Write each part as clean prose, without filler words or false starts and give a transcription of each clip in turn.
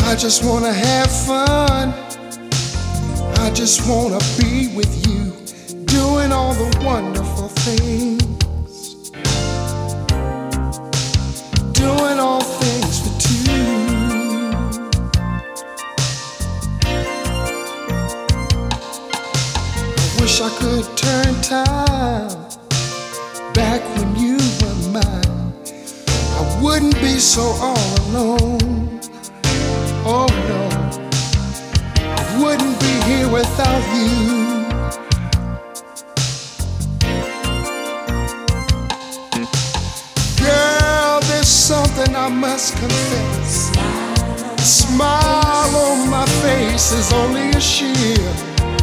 I just wanna have fun. I just wanna be with you, doing all the wonderful things, doing all things for two. I wish I could turn time back when you were mine. I wouldn't be so all alone. Oh no, I wouldn't be here without you. Girl, there's something I must confess. The smile on my face is only a shield,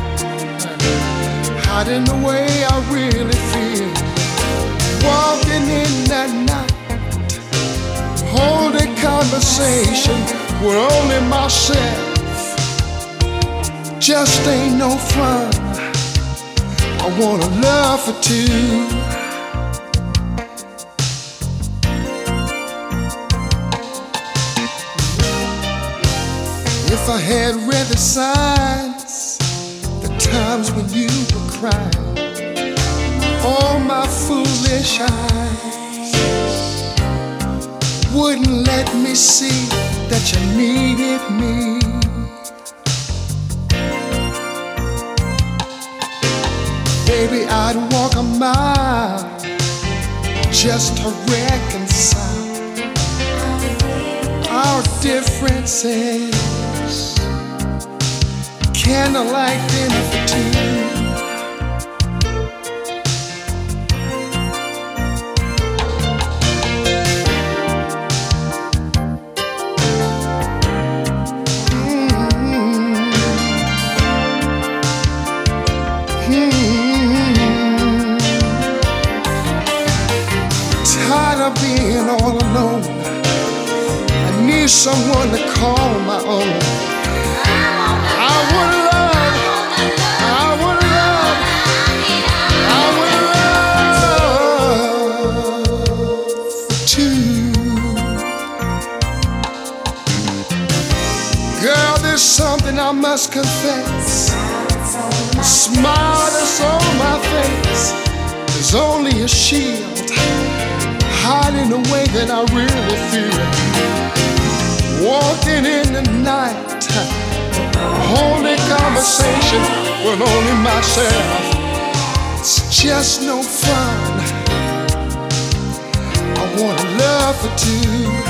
hiding the way I really feel. Walking in that night, holding conversation with only myself, just ain't no fun. I want a love for two. If I had read the signs, the times when you were crying, all my foolish eyes wouldn't let me see that you needed me. Baby, I'd walk a mile just to reconcile our differences. Candlelight dinner for two. Tired of being all alone. I need someone to call my own. I would love for two. Girl, there's something I must confess. A smile that's on my face is only a shield, hiding the way that I really feel. Walking in the night, holding conversation with only myself, it's just no fun. I want a love for two.